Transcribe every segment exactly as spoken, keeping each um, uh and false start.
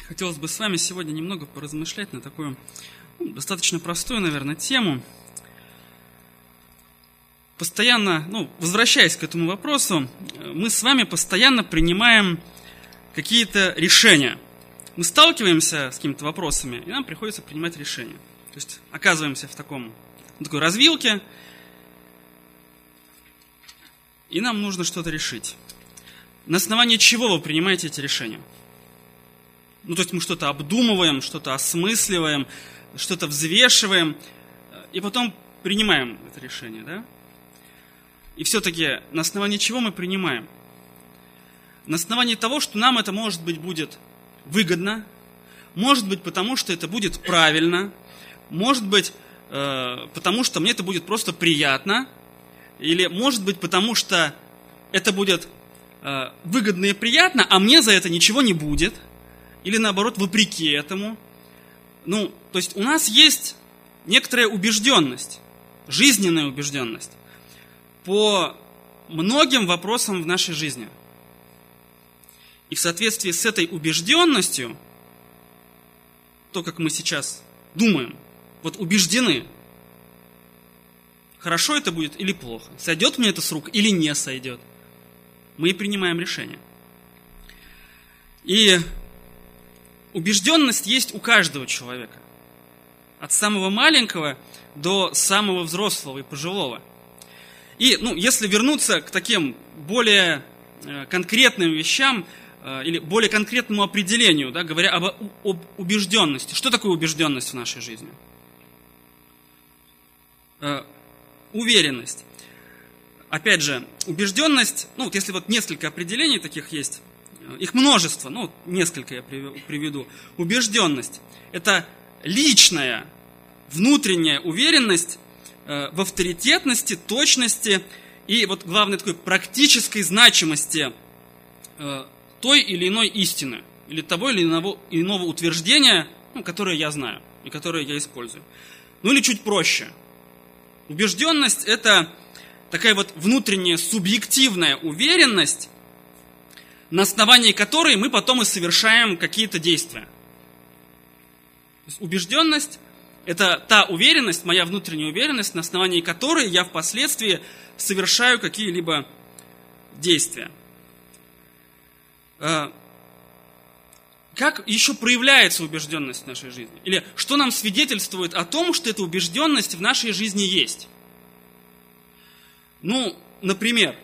Хотелось бы с вами сегодня немного поразмышлять на такую ну, достаточно простую, наверное, тему. Постоянно, ну, возвращаясь к этому вопросу, мы с вами постоянно принимаем какие-то решения. Мы сталкиваемся с какими-то вопросами, и нам приходится принимать решения. То есть оказываемся в таком, в такой развилке, и нам нужно что-то решить. На основании чего вы принимаете эти решения? Ну, то есть мы что-то обдумываем, что-то осмысливаем, что-то взвешиваем, и потом принимаем это решение, да? И все-таки на основании чего мы принимаем? На основании того, что нам это, может быть, будет выгодно, может быть, потому что это будет правильно, может быть, э, потому что мне это будет просто приятно, или может быть, потому что это будет э, выгодно и приятно, а мне за это ничего не будет, или наоборот, вопреки этому. Ну, то есть у нас есть некоторая убежденность, жизненная убежденность по многим вопросам в нашей жизни. И в соответствии с этой убежденностью, то, как мы сейчас думаем, вот убеждены, хорошо это будет или плохо, сойдет мне это с рук или не сойдет, мы и принимаем решение. И убежденность есть у каждого человека, от самого маленького до самого взрослого и пожилого. И, ну, если вернуться к таким более э, конкретным вещам, э, или более конкретному определению, да, говоря об, об убежденности. Что такое убежденность в нашей жизни? Э, уверенность. Опять же, убежденность, ну, вот если вот несколько определений таких есть, э, их множество, ну, несколько я приведу. Убежденность – это личная, внутренняя уверенность в авторитетности, точности и, вот главное, такой практической значимости э, той или иной истины, или того или иного, иного утверждения, ну, которое я знаю и которое я использую. Ну или чуть проще. Убежденность – это такая вот внутренняя субъективная уверенность, на основании которой мы потом и совершаем какие-то действия. То есть убежденность – это та уверенность, моя внутренняя уверенность, на основании которой я впоследствии совершаю какие-либо действия. Как еще проявляется убежденность в нашей жизни? Или что нам свидетельствует о том, что эта убежденность в нашей жизни есть? Ну, например,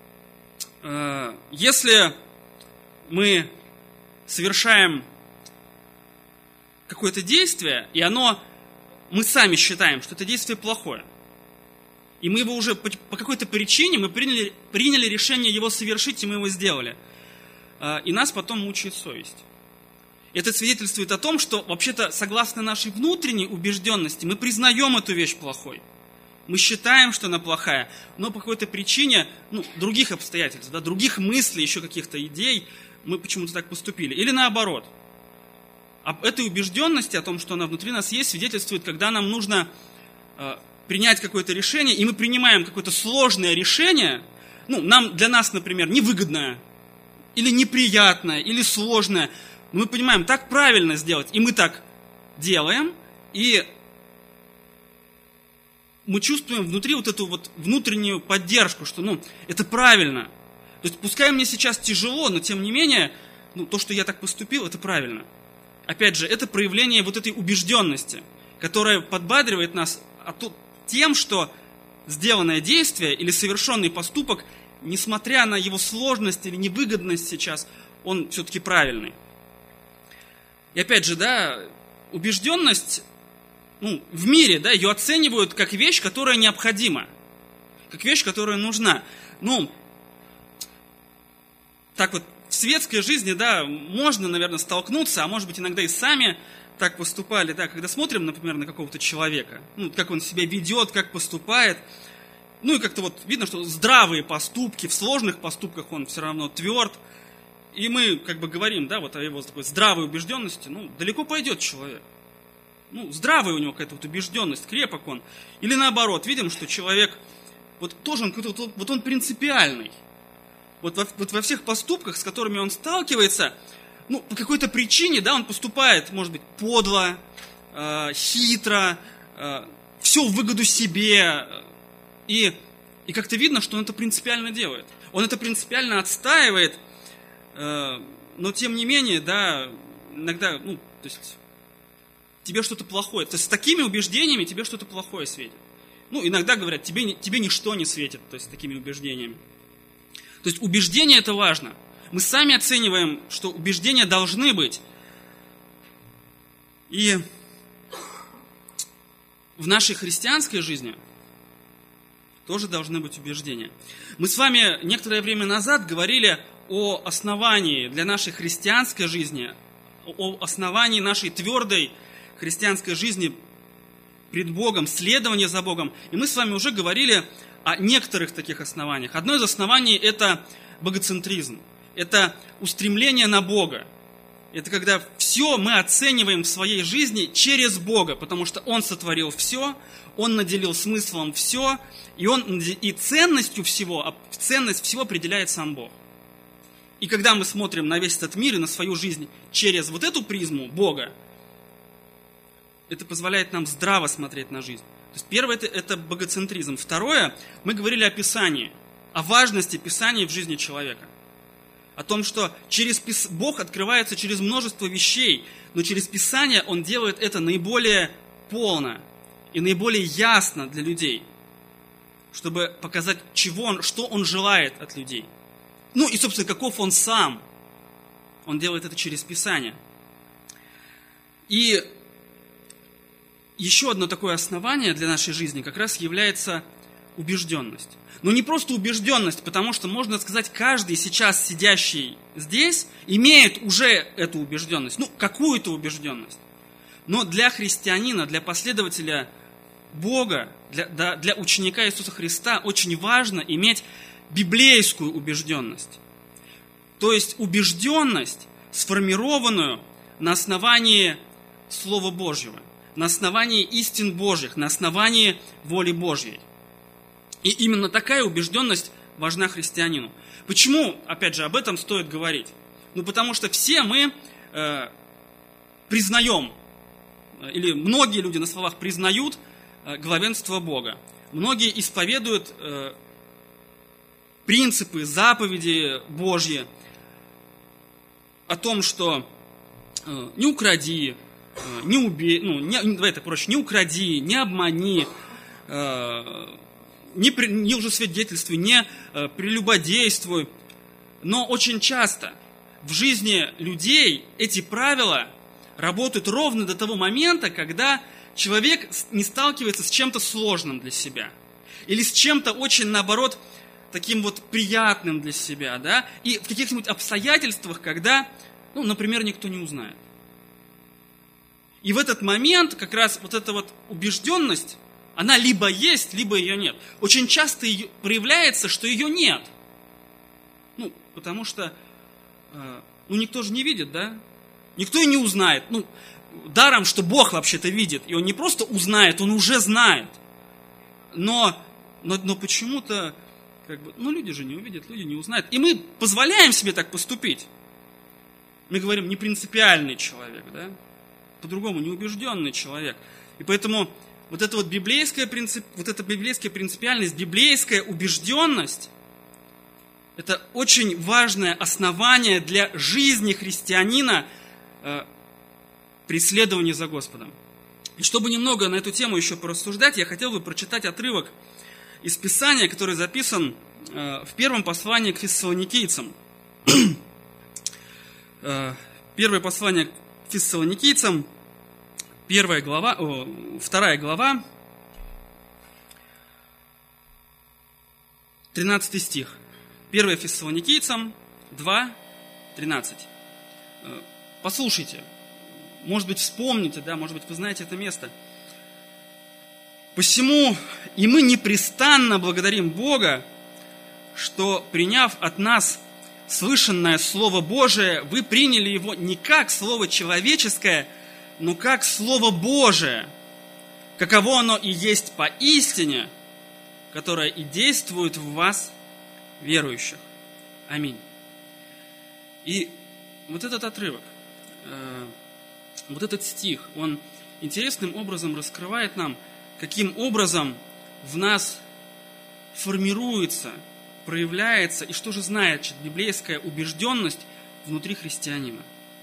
если мы совершаем какое-то действие, и оно... мы сами считаем, что это действие плохое, и мы его уже по, по какой-то причине, мы приняли, приняли решение его совершить, и мы его сделали. И нас потом мучает совесть. Это свидетельствует о том, что вообще-то, согласно нашей внутренней убежденности, мы признаем эту вещь плохой. Мы считаем, что она плохая, но по какой-то причине, ну, других обстоятельств, да, других мыслей, еще каких-то идей, мы почему-то так поступили. Или наоборот. Об этой убежденности, о том, что она внутри нас есть, свидетельствует, когда нам нужно э, принять какое-то решение, и мы принимаем какое-то сложное решение, ну, нам, для нас, например, невыгодное, или неприятное, или сложное, но мы понимаем, так правильно сделать, и мы так делаем, и мы чувствуем внутри вот эту вот внутреннюю поддержку, что, ну, это правильно. То есть, пускай мне сейчас тяжело, но тем не менее, ну, то, что я так поступил, это правильно. Опять же, это проявление вот этой убежденности, которая подбадривает нас тем, что сделанное действие или совершенный поступок, несмотря на его сложность или невыгодность сейчас, он все-таки правильный. И опять же, да, убежденность, ну, в мире, да, ее оценивают как вещь, которая необходима, как вещь, которая нужна. Ну, так вот, в светской жизни, да, можно, наверное, столкнуться, а может быть, иногда и сами так поступали, да, когда смотрим, например, на какого-то человека, ну, как он себя ведет, как поступает, ну, и как-то вот видно, что здравые поступки, в сложных поступках он все равно тверд, и мы, как бы, говорим, да, вот о его такой здравой убежденности, ну, далеко пойдет человек. Ну, здравая у него какая-то вот убежденность, крепок он. Или наоборот, видим, что человек, вот тоже он какой-то, вот, вот он принципиальный. Вот во, вот во всех поступках, с которыми он сталкивается, ну, по какой-то причине, да, он поступает, может быть, подло, э, хитро, э, все в выгоду себе, и, и как-то видно, что он это принципиально делает. Он это принципиально отстаивает, э, но тем не менее, да, иногда, ну, то есть, тебе что-то плохое, то есть с такими убеждениями тебе что-то плохое светит. Ну, иногда говорят, тебе, тебе ничто не светит, то есть с такими убеждениями. То есть убеждение это важно. Мы сами оцениваем, что убеждения должны быть. И в нашей христианской жизни тоже должны быть убеждения. Мы с вами некоторое время назад говорили о основании для нашей христианской жизни, о основании нашей твердой христианской жизни пред Богом, следования за Богом. И мы с вами уже говорили о некоторых таких основаниях. Одно из оснований – это богоцентризм. Это устремление на Бога. Это когда все мы оцениваем в своей жизни через Бога, потому что Он сотворил все, Он наделил смыслом все, и, он, и ценностью всего, ценность всего определяет сам Бог. И когда мы смотрим на весь этот мир и на свою жизнь через вот эту призму Бога, это позволяет нам здраво смотреть на жизнь. То есть первое это, это богоцентризм. Второе, мы говорили о Писании, о важности Писания в жизни человека. О том, что через Пис... Бог открывается через множество вещей, но через Писание Он делает это наиболее полно и наиболее ясно для людей, чтобы показать, чего он, что Он желает от людей. Ну и, собственно, каков Он сам. Он делает это через Писание. И еще одно такое основание для нашей жизни как раз является убежденность. Но не просто убежденность, потому что, можно сказать, каждый сейчас сидящий здесь имеет уже эту убежденность, ну, какую-то убежденность. Но для христианина, для последователя Бога, для, для ученика Иисуса Христа очень важно иметь библейскую убежденность. То есть убежденность, сформированную на основании Слова Божьего, на основании истин Божьих, на основании воли Божьей. И именно такая убежденность важна христианину. Почему, опять же, об этом стоит говорить? Ну, потому что все мы э, признаем, или многие люди на словах признают э, главенство Бога. Многие исповедуют э, принципы, заповеди Божьи о том, что э, не укради, э, не убей, ну, не, давай это проще, не укради, не обмани, э, Не, при, не лжесвидетельствуй, не э, прелюбодействуй. Но очень часто в жизни людей эти правила работают ровно до того момента, когда человек не сталкивается с чем-то сложным для себя. Или с чем-то очень, наоборот, таким вот приятным для себя. Да? И в каких-нибудь обстоятельствах, когда, ну, например, никто не узнает. И в этот момент как раз вот эта вот убежденность, она либо есть, либо ее нет. Очень часто ее, проявляется, что ее нет. Ну, потому что, э, ну, никто же не видит, да? Никто и не узнает. Ну, даром, что Бог вообще-то видит. И Он не просто узнает, Он уже знает. Но, но, но почему-то, как бы, ну, люди же не увидят, люди не узнают. И мы позволяем себе так поступить. Мы говорим, непринципиальный человек, да? По-другому, неубежденный человек. И поэтому Вот эта вот библейская, принцип, вот эта библейская принципиальность, библейская убежденность, это очень важное основание для жизни христианина э, при следовании за Господом. И чтобы немного на эту тему еще порассуждать, я хотел бы прочитать отрывок из Писания, который записан э, в первом послании к фессалоникийцам. э, Первое послание к фессалоникийцам, Первая глава, о, вторая глава, тринадцатый стих. Первое Фессалоникийцам два, тринадцать. Послушайте, может быть, вспомните, да, может быть, вы знаете это место. «Посему и мы непрестанно благодарим Бога, что, приняв от нас слышанное Слово Божие, вы приняли его не как Слово человеческое, но как Слово Божие, каково оно и есть поистине, которое и действует в вас, верующих». Аминь. И вот этот отрывок, вот этот стих, он интересным образом раскрывает нам, каким образом в нас формируется, проявляется и что же значит библейская убежденность внутри христианина.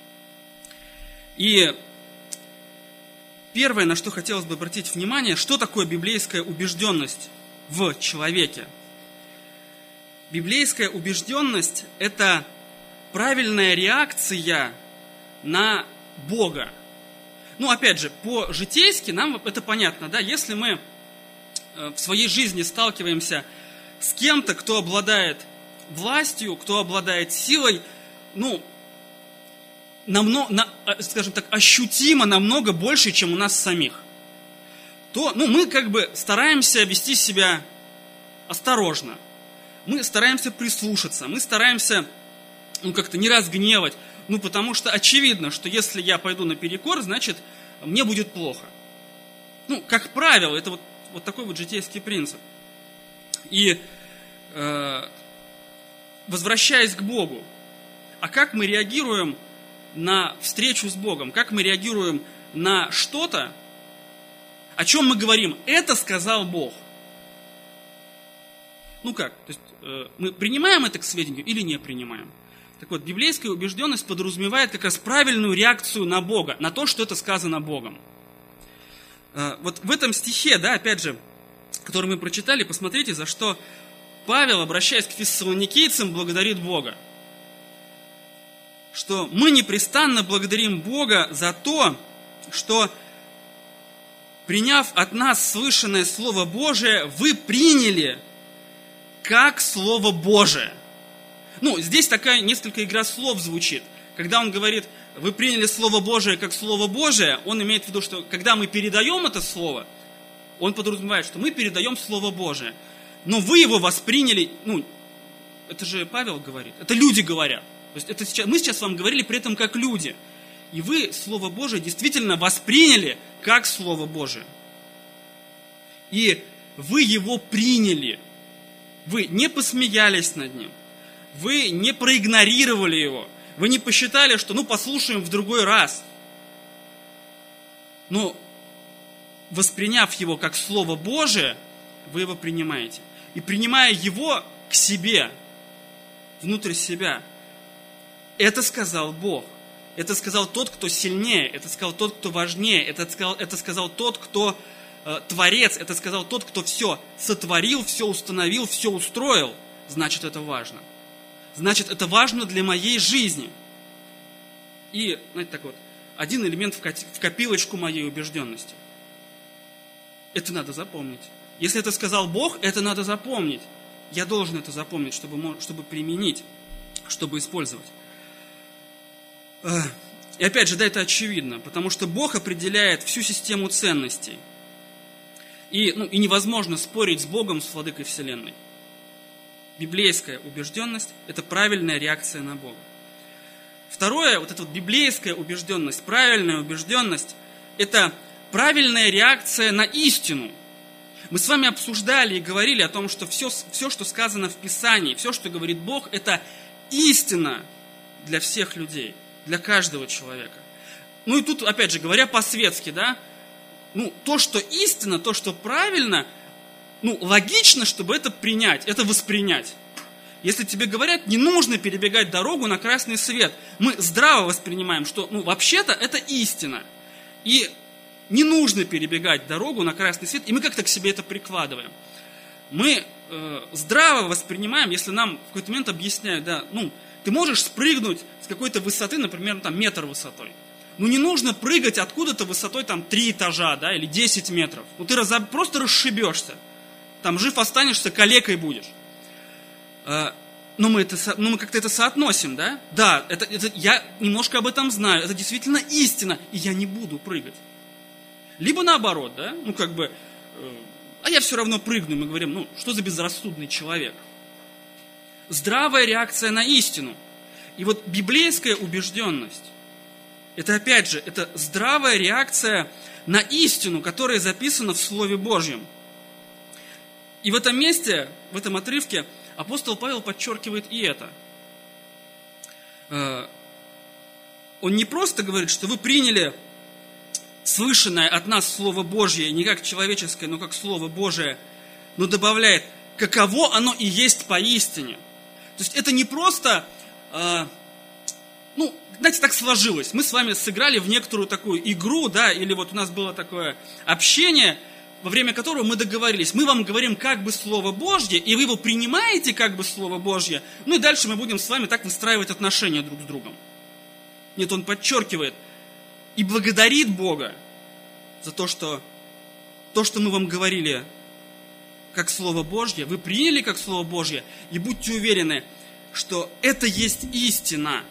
И первое, на что хотелось бы обратить внимание, что такое библейская убежденность в человеке. Библейская убежденность – это правильная реакция на Бога. Ну, опять же, по-житейски нам это понятно, да, если мы в своей жизни сталкиваемся с кем-то, кто обладает властью, кто обладает силой, ну, намного, на, скажем так, ощутимо намного больше, чем у нас самих, то, ну, мы как бы стараемся вести себя осторожно, мы стараемся прислушаться, мы стараемся, ну, как-то не разгневать, ну, потому что очевидно, что если я пойду наперекор, значит, мне будет плохо. Ну, как правило, это вот, вот такой вот житейский принцип. И э, возвращаясь к Богу, а как мы реагируем на встречу с Богом? Как мы реагируем на что-то, о чем мы говорим? Это сказал Бог. Ну как? То есть, э, мы принимаем это к сведению или не принимаем? Так вот, библейская убежденность подразумевает как раз правильную реакцию на Бога, на то, что это сказано Богом. Э, вот в этом стихе, да, опять же, который мы прочитали, посмотрите, за что Павел, обращаясь к фессалоникийцам, благодарит Бога. Что мы непрестанно благодарим Бога за то, что, приняв от нас слышанное Слово Божие, вы приняли как Слово Божие. Ну, здесь такая несколько игра слов звучит. Когда он говорит, вы приняли Слово Божие как Слово Божие, он имеет в виду, что когда мы передаем это Слово, он подразумевает, что мы передаем Слово Божие. Но вы его восприняли, ну, это же Павел говорит, это люди говорят. То есть это сейчас, мы сейчас вам говорили при этом как люди. И вы Слово Божие действительно восприняли как Слово Божие. И вы его приняли. Вы не посмеялись над ним. Вы не проигнорировали его. Вы не посчитали, что ну послушаем в другой раз. Но восприняв его как Слово Божие, вы его принимаете. И принимая его к себе, внутрь себя, это сказал Бог. Это сказал тот, кто сильнее. Это сказал тот, кто важнее. Это сказал, это сказал тот, кто э, творец. Это сказал тот, кто все сотворил, все установил, все устроил. Значит, это важно. Значит, это важно для моей жизни. И, знаете, так вот, один элемент в копилочку моей убежденности. Это надо запомнить. Если это сказал Бог, это надо запомнить. Я должен это запомнить, чтобы, чтобы применить, чтобы использовать. И опять же, да, это очевидно, потому что Бог определяет всю систему ценностей. И, ну, и невозможно спорить с Богом, с владыкой Вселенной. Библейская убежденность – это правильная реакция на Бога. Второе, вот эта вот библейская убежденность, правильная убежденность – это правильная реакция на истину. Мы с вами обсуждали и говорили о том, что все, все, что сказано в Писании, все, что говорит Бог, это истина для всех людей, для каждого человека. Ну и тут, опять же, говоря по-светски, да, ну, то, что истина, то, что правильно, ну, логично, чтобы это принять, это воспринять. Если тебе говорят, не нужно перебегать дорогу на красный свет, мы здраво воспринимаем, что, ну, вообще-то это истина. И не нужно перебегать дорогу на красный свет, и мы как-то к себе это прикладываем. Мы э, здраво воспринимаем, если нам в какой-то момент объясняют, да, ну, ты можешь спрыгнуть с какой-то высоты, например, там, метр высотой. Ну, не нужно прыгать откуда-то высотой, там, три этажа, да, или десять метров. Ну, ты раз, просто расшибешься. Там, жив останешься, калекой будешь. Э, но мы, это, ну, мы как-то это соотносим, да? Да, это, это, я немножко об этом знаю, это действительно истина, и я не буду прыгать. Либо наоборот, да, ну, как бы, э, а я все равно прыгну, мы говорим, ну, что за безрассудный человек? Здравая реакция на истину. И вот библейская убежденность, это опять же, это здравая реакция на истину, которая записана в Слове Божьем. И в этом месте, в этом отрывке, апостол Павел подчеркивает и это. он не просто говорит, что вы приняли слышанное от нас Слово Божье, не как человеческое, но как Слово Божие, но добавляет, каково оно и есть поистине. То есть это не просто, э, ну, знаете, так сложилось. Мы с вами сыграли в некоторую такую игру, да, или вот у нас было такое общение, во время которого мы договорились. Мы вам говорим как бы Слово Божье, и вы его принимаете как бы Слово Божье, ну и дальше мы будем с вами так выстраивать отношения друг с другом. Нет, он подчеркивает и благодарит Бога за то, что то, что мы вам говорили как Слово Божье, вы приняли как Слово Божье, и будьте уверены, что это есть истина.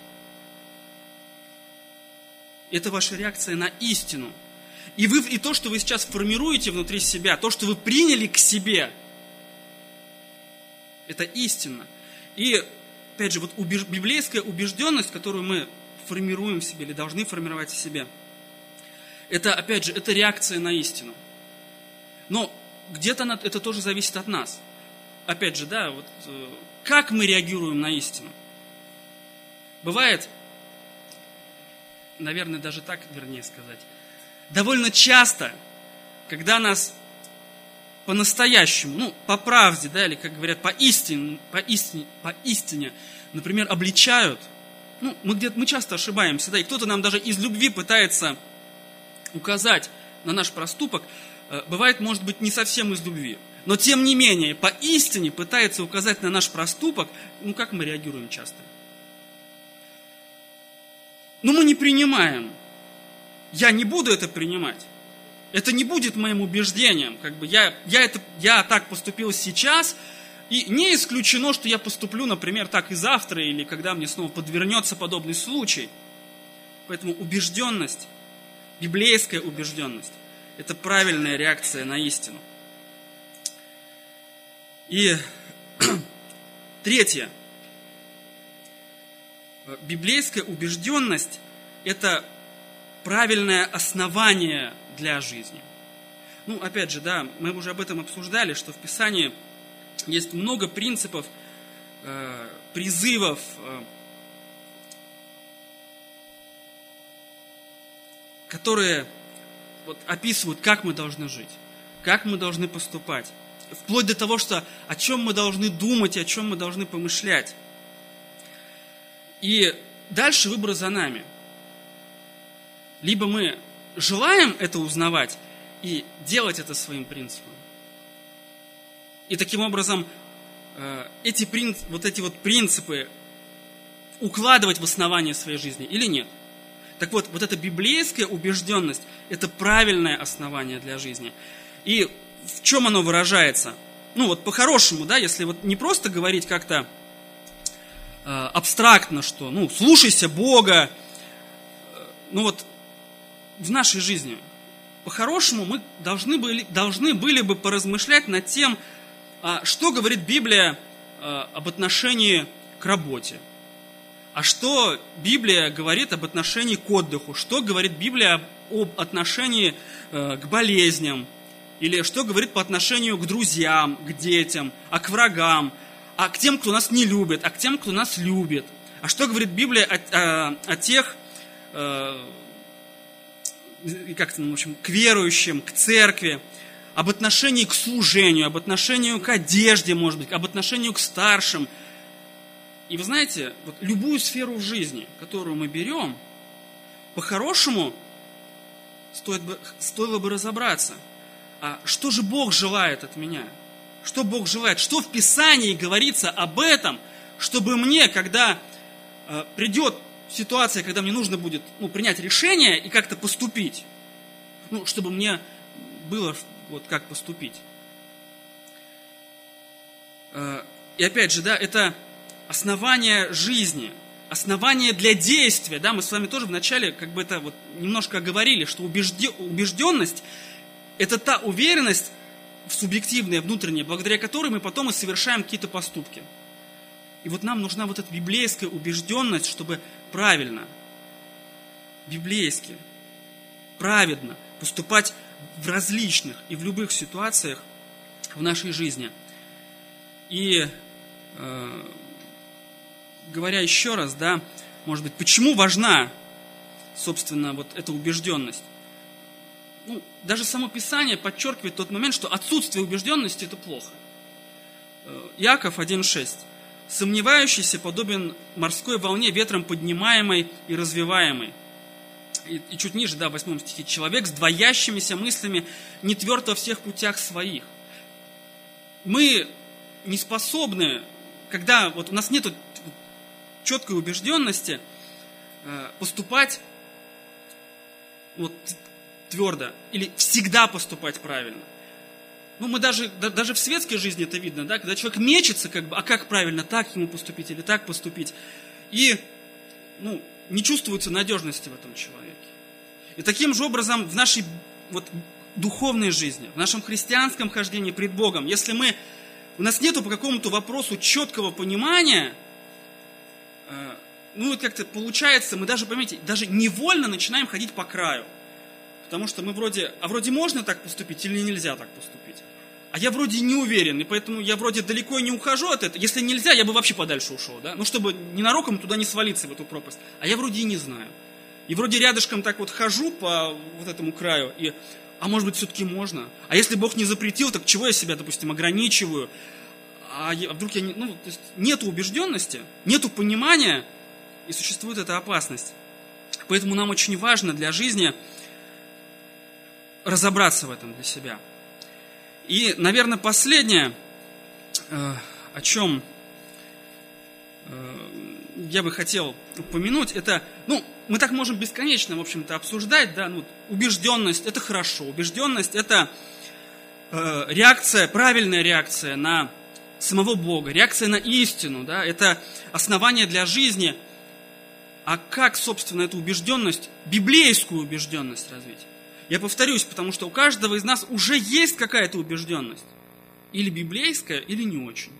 Это ваша реакция на истину. И, вы, и то, что вы сейчас формируете внутри себя, то, что вы приняли к себе, это истина. И, опять же, вот убеж, библейская убежденность, которую мы формируем в себе или должны формировать в себе, это, опять же, это реакция на истину. Но где-то это тоже зависит от нас. Опять же, да, вот как мы реагируем на истину. Бывает, наверное, даже так, вернее сказать, довольно часто, когда нас по-настоящему, ну, по правде, да, или, как говорят, по истине, по истине, по истине, например, обличают, ну, мы, где-то, мы часто ошибаемся, да, и кто-то нам даже из любви пытается указать на наш проступок, бывает, может быть, не совсем из любви, но, тем не менее, по истине пытается указать на наш проступок, ну, как мы реагируем часто? Ну, мы не принимаем. Я не буду это принимать. Это не будет моим убеждением. Как бы я, я, это, я так поступил сейчас, и не исключено, что я поступлю, например, так и завтра, или когда мне снова подвернется подобный случай. Поэтому убежденность, библейская убежденность, это правильная реакция на истину. И третье. Библейская убежденность – это правильное основание для жизни. Ну, опять же, да, мы уже об этом обсуждали, что в Писании есть много принципов, э, призывов, э, которые вот, описывают, как мы должны жить, как мы должны поступать, вплоть до того, что о чем мы должны думать и о чем мы должны помышлять. И дальше выбор за нами. Либо мы желаем это узнавать и делать это своим принципом. И таким образом эти, принцип, вот эти вот принципы укладывать в основание своей жизни или нет. Так вот, вот эта библейская убежденность – это правильное основание для жизни. И в чем оно выражается? Ну вот по-хорошему, да, если вот не просто говорить как-то э, абстрактно, что, ну, слушайся Бога, э, ну вот в нашей жизни по-хорошему мы должны были, должны были бы поразмышлять над тем, э, что говорит Библия э, об отношении к работе. А что Библия говорит об отношении к отдыху? Что говорит Библия об отношении э, к болезням? Или что говорит по отношению к друзьям, к детям, а к врагам, а к тем, кто нас не любит, а к тем, кто нас любит? А что говорит Библия о, о, о тех, э, как-то, ну, в общем, к верующим, к церкви, об отношении к служению, об отношении к одежде, может быть, об отношении к старшим? И вы знаете, вот любую сферу в жизни, которую мы берем, по-хорошему стоит бы, стоило бы разобраться, а что же Бог желает от меня? Что Бог желает? Что в Писании говорится об этом, чтобы мне, когда э, придет ситуация, когда мне нужно будет, ну, принять решение и как-то поступить, ну, чтобы мне было вот как поступить. Э, и опять же, да, это основание жизни, основание для действия. Да, мы с вами тоже вначале как бы это вот немножко говорили, что убежденность – это та уверенность субъективная, внутренняя, благодаря которой мы потом и совершаем какие-то поступки. И вот нам нужна вот эта библейская убежденность, чтобы правильно, библейски, праведно поступать в различных и в любых ситуациях в нашей жизни. И э, говоря еще раз, да, может быть, почему важна собственно, вот эта убежденность. Ну, даже само Писание подчеркивает тот момент, что отсутствие убежденности – это плохо. Иаков один шесть. «Сомневающийся подобен морской волне, ветром поднимаемой и развиваемой». И, и чуть ниже, да, в восьмом стихе. «Человек с двоящимися мыслями не тверд во всех путях своих». Мы не способны, когда вот у нас нет четкой убежденности, поступать вот твердо или всегда поступать правильно. Ну, мы даже, да, даже в светской жизни это видно, да, когда человек мечется, как бы, а как правильно, так ему поступить или так поступить. И, ну, не чувствуется надежности в этом человеке. И таким же образом в нашей вот, духовной жизни, в нашем христианском хождении пред Богом, если мы, у нас нету по какому-то вопросу четкого понимания, э, ну, вот как-то получается, мы даже, поймите, даже невольно начинаем ходить по краю. Потому что мы вроде, а вроде можно так поступить или нельзя так поступить? А я вроде не уверен, и поэтому я вроде далеко и не ухожу от этого. Если нельзя, я бы вообще подальше ушел, да? Ну, чтобы ненароком туда не свалиться, в эту пропасть. А я вроде и не знаю. И вроде рядышком так вот хожу по вот этому краю, и, а может быть, все-таки можно? А если Бог не запретил, так чего я себя, допустим, ограничиваю? А, я, а вдруг я не... Ну, то есть нету убежденности, нету понимания, и существует эта опасность. Поэтому нам очень важно для жизни разобраться в этом для себя. И, наверное, последнее, о чем я бы хотел упомянуть, это, ну, мы так можем бесконечно, в общем-то, обсуждать, да, ну, убежденность – это хорошо, убежденность – это реакция, правильная реакция на самого Бога, реакция на истину, да, это основание для жизни. А как, собственно, эту убежденность, библейскую убежденность развить? Я повторюсь, потому что у каждого из нас уже есть какая-то убежденность. Или библейская, или не очень.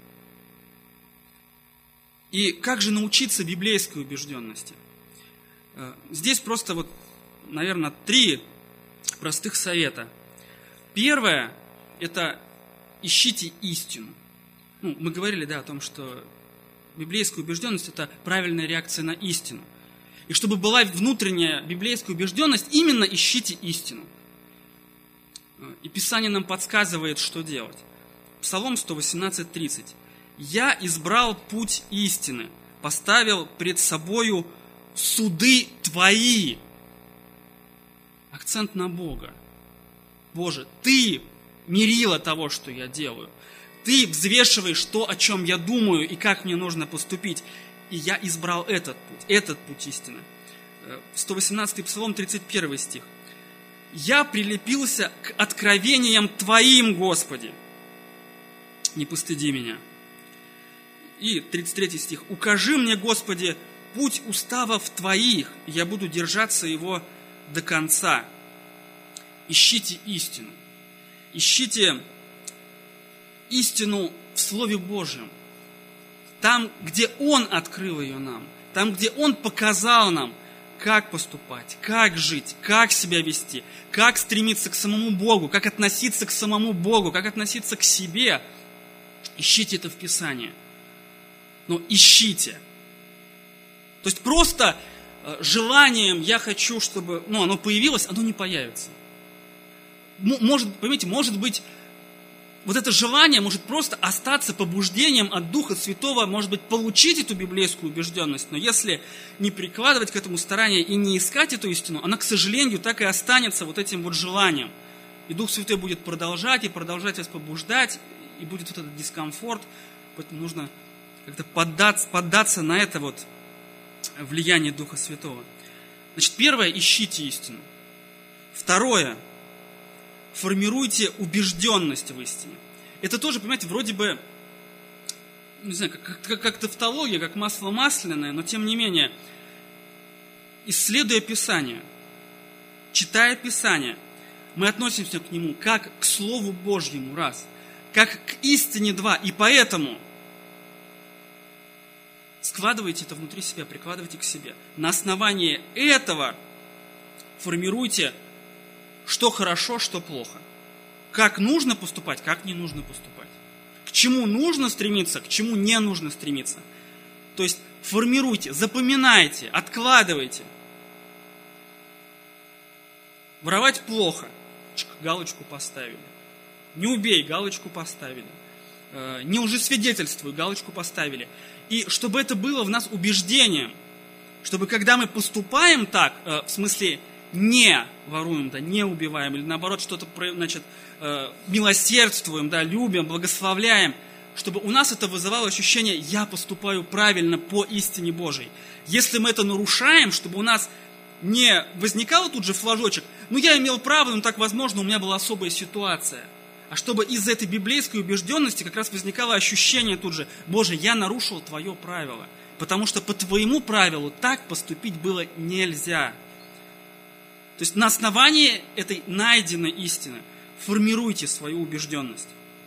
И как же научиться библейской убежденности? Здесь просто вот, наверное, три простых совета. Первое – это ищите истину. Ну, мы говорили, да, о том, что библейская убежденность – это правильная реакция на истину. И чтобы была внутренняя библейская убежденность, именно ищите истину. И Писание нам подсказывает, что делать. Псалом сто восемнадцать тридцать. «Я избрал путь истины, поставил пред собою суды Твои». Акцент на Бога. Боже, Ты мерило того, что я делаю. Ты взвешиваешь то, о чем я думаю и как мне нужно поступить. И я избрал этот путь, этот путь истины. сто восемнадцатый Псалом, тридцать первый стих. «Я прилепился к откровениям Твоим, Господи, не постыди меня». И тридцать третий стих. «Укажи мне, Господи, путь уставов Твоих, и я буду держаться его до конца». Ищите истину. Ищите истину в Слове Божьем. Там, где Он открыл ее нам, там, где Он показал нам, как поступать, как жить, как себя вести, как стремиться к самому Богу, как относиться к самому Богу, как относиться к себе. Ищите это в Писании. Но ищите. То есть просто желанием я хочу, чтобы ну, оно появилось, оно не появится. Может, понимаете, может быть, вот это желание может просто остаться побуждением от Духа Святого, может быть, получить эту библейскую убежденность, но если не прикладывать к этому старания и не искать эту истину, она, к сожалению, так и останется вот этим вот желанием. И Дух Святой будет продолжать и продолжать вас побуждать, и будет вот этот дискомфорт, поэтому нужно как-то поддаться, поддаться на это вот влияние Духа Святого. Значит, первое, ищите истину. Второе, формируйте убежденность в истине. Это тоже, понимаете, вроде бы, не знаю, как, как, как тавтология, как масло масляное, но тем не менее, исследуя Писание, читая Писание, мы относимся к нему как к Слову Божьему, раз, как к истине, два, и поэтому складывайте это внутри себя, прикладывайте к себе. На основании этого формируйте, что хорошо, что плохо. Как нужно поступать, как не нужно поступать. К чему нужно стремиться, к чему не нужно стремиться. То есть формируйте, запоминайте, откладывайте. Воровать плохо. Чик, галочку поставили. Не убей, галочку поставили. Не лжесвидетельствуй, галочку поставили. И чтобы это было в нас убеждением, чтобы когда мы поступаем так, в смысле не воруем, да, не убиваем, или наоборот что-то, значит, милосердствуем, да, любим, благословляем, чтобы у нас это вызывало ощущение: я поступаю правильно по истине Божией. Если мы это нарушаем, чтобы у нас не возникало тут же флажочек: ну я имел право, но так возможно, у меня была особая ситуация. А чтобы из этой библейской убежденности как раз возникало ощущение тут же: Боже, я нарушил Твое правило, потому что по Твоему правилу так поступить было нельзя. То есть на основании этой найденной истины формируйте свою убежденность.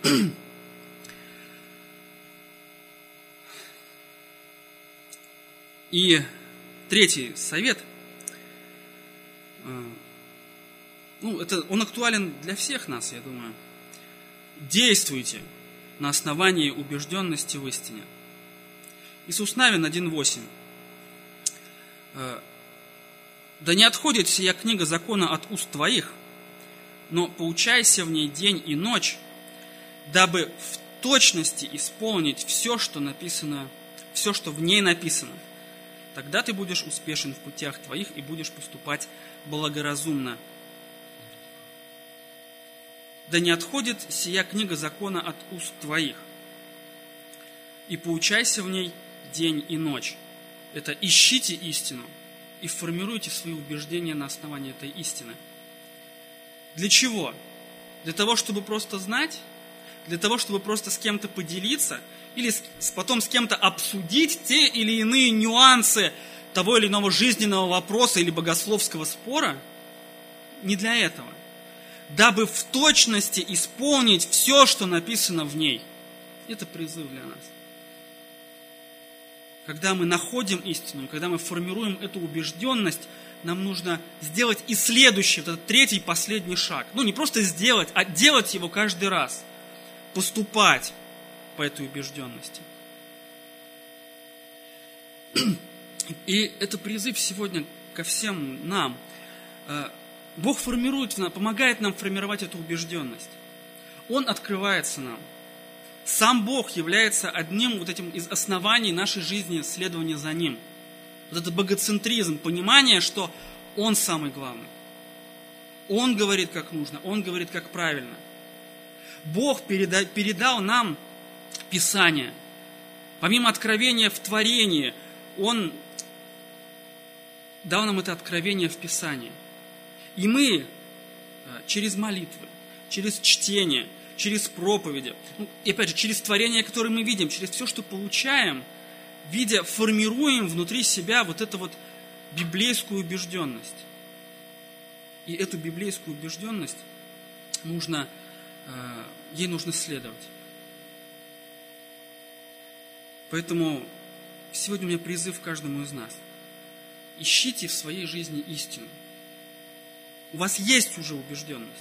И третий совет, ну, это, он актуален для всех нас, я думаю. Действуйте на основании убежденности в истине. Иисус Навин один восемь. «Да не отходит сия книга закона от уст твоих, но поучайся в ней день и ночь, дабы в точности исполнить все, что написано, все, что в ней написано. Тогда ты будешь успешен в путях твоих и будешь поступать благоразумно. Да не отходит сия книга закона от уст твоих, и поучайся в ней день и ночь». Это ищите истину и формируйте свои убеждения на основании этой истины. Для чего? Для того, чтобы просто знать? Для того, чтобы просто с кем-то поделиться? Или с, потом с кем-то обсудить те или иные нюансы того или иного жизненного вопроса или богословского спора? Не для этого. Дабы в точности исполнить все, что написано в ней. Это призыв для нас. Когда мы находим истину, когда мы формируем эту убежденность, нам нужно сделать и следующий, вот этот третий, последний шаг. Ну, не просто сделать, а делать его каждый раз. Поступать по этой убежденности. И это призыв сегодня ко всем нам. Бог формирует, помогает нам формировать эту убежденность. Он открывается нам. Сам Бог является одним вот этим из оснований нашей жизни, следования за Ним. Вот этот богоцентризм, понимание, что Он самый главный. Он говорит, как нужно, Он говорит, как правильно. Бог переда- передал нам Писание. Помимо откровения в творении, Он дал нам это откровение в Писании. И мы через молитвы, через чтение, через проповеди, ну, и опять же, через творение, которое мы видим, через все, что получаем, видя, формируем внутри себя вот эту вот библейскую убежденность. И эту библейскую убежденность нужно, э, ей нужно следовать. Поэтому сегодня у меня призыв каждому из нас. Ищите в своей жизни истину. У вас есть уже убежденность.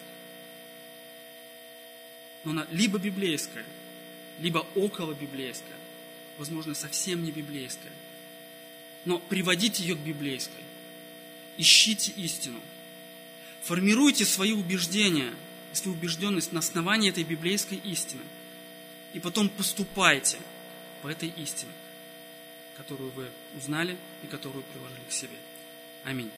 Но она либо библейская, либо околобиблейская, возможно, совсем не библейская. Но приводите ее к библейской. Ищите истину. Формируйте свои убеждения, свою убежденность на основании этой библейской истины. И потом поступайте по этой истине, которую вы узнали и которую приложили к себе. Аминь.